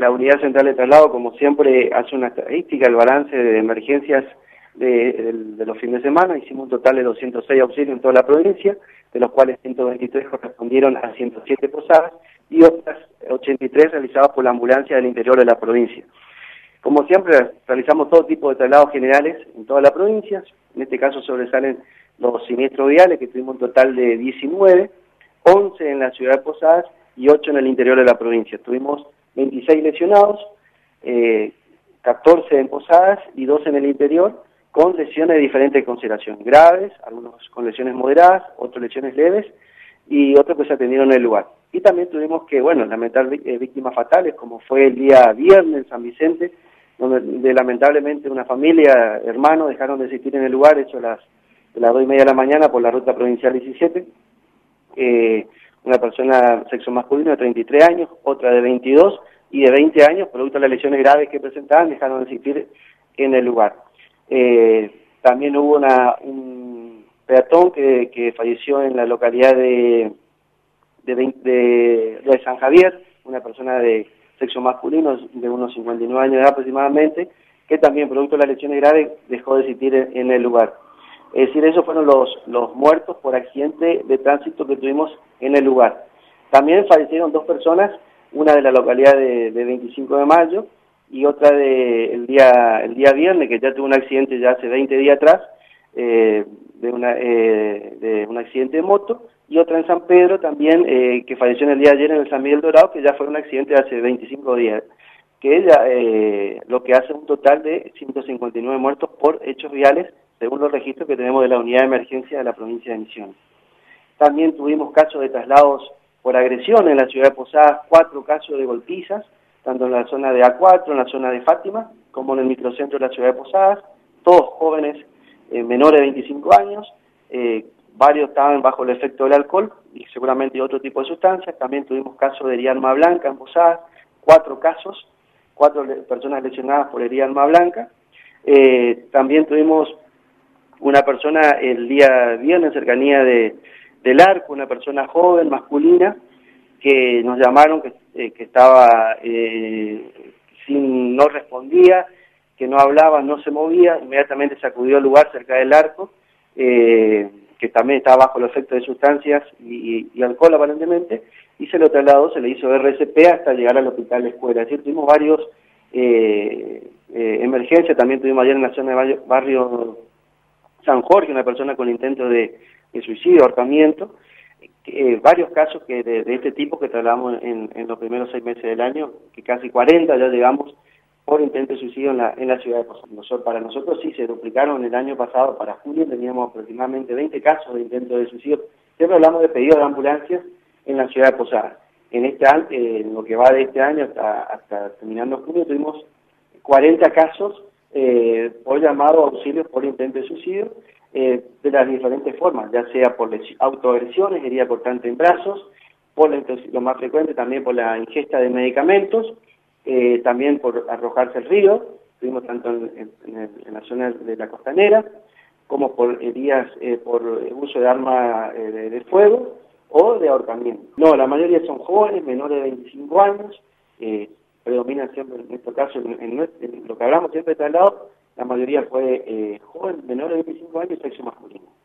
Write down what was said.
la unidad central de traslado, como siempre, hace una estadística, el balance de emergencias de los fines de semana. Hicimos un total de 206 auxilios en toda la provincia, de los cuales 123 correspondieron a 107 posadas y otras 83 realizadas por la ambulancia del interior de la provincia. Como siempre, realizamos todo tipo de traslados generales en toda la provincia. En este caso sobresalen los siniestros viales, que tuvimos un total de 19, 11 en la ciudad de Posadas y 8 en el interior de la provincia. Tuvimos 26 lesionados, 14 en Posadas y 12 en el interior, con lesiones de diferentes consideraciones, graves, algunos con lesiones moderadas, otros lesiones leves y otros que se atendieron en el lugar. Y también tuvimos que, lamentar víctimas fatales, como fue el día viernes en San Vicente, donde lamentablemente una familia, hermanos, dejaron de existir en el lugar, hecho de las 2:30 de la mañana por la ruta provincial 17, una persona sexo masculino de 33 años, otra de 22 y de 20 años, producto de las lesiones graves que presentaban, dejaron de existir en el lugar. También hubo un peatón que falleció en la localidad de San Javier, una persona de sexo masculino de unos 59 años de edad aproximadamente, que también producto de las lesiones graves dejó de existir en el lugar. Es decir, esos fueron los muertos por accidente de tránsito que tuvimos en el lugar. También fallecieron 2 personas, una de la localidad de 25 de mayo y otra el día viernes, que ya tuvo un accidente ya hace 20 días atrás, de un accidente de moto, y otra en San Pedro también, que falleció en el día de ayer en el San Miguel Dorado, que ya fue un accidente de hace 25 días, que ella lo que hace un total de 159 muertos por hechos viales, según los registros que tenemos de la unidad de emergencia de la provincia de Misiones. También tuvimos casos de traslados por agresión en la ciudad de Posadas, 4 casos de golpizas, tanto en la zona de A4, en la zona de Fátima, como en el microcentro de la ciudad de Posadas, todos jóvenes menores de 25 años, varios estaban bajo el efecto del alcohol y seguramente otro tipo de sustancias. También tuvimos casos de herida arma blanca en Posadas, 4 casos, 4 personas lesionadas por herida arma blanca. También tuvimos una persona el día viernes en cercanía del Arco, una persona joven, masculina, que nos llamaron que estaba no respondía, que no hablaba, no se movía. Inmediatamente se acudió al lugar cerca del Arco, que también estaba bajo el efecto de sustancias y alcohol aparentemente, y se lo trasladó, se le hizo RCP hasta llegar al hospital de escuela. Es decir, tuvimos varios emergencias. También tuvimos ayer en la zona de barrio San Jorge, una persona con intento de suicidio, ahorcamiento, varios casos de este tipo que trasladamos en los primeros 6 meses del año, que casi 40 ya llegamos por intento de suicidio en la ciudad de Posadas. Para nosotros sí se duplicaron el año pasado. Para julio teníamos aproximadamente 20 casos de intento de suicidio. Siempre hablamos de pedidos de ambulancias en la ciudad de Posadas. En lo que va de este año hasta terminando julio tuvimos 40 casos por llamado a auxilios por intento de suicidio, de las diferentes formas, ya sea por autoagresiones, herida cortante en brazos, lo más frecuente también por la ingesta de medicamentos, también por arrojarse al río, tuvimos tanto en la zona de la costanera, como por heridas por uso de arma de fuego o de ahorcamiento. No, la mayoría son jóvenes, menores de 25 años, predominan siempre en este caso, en lo que hablamos siempre de traslado, la mayoría fue joven, menor de 25 años y sexo masculino.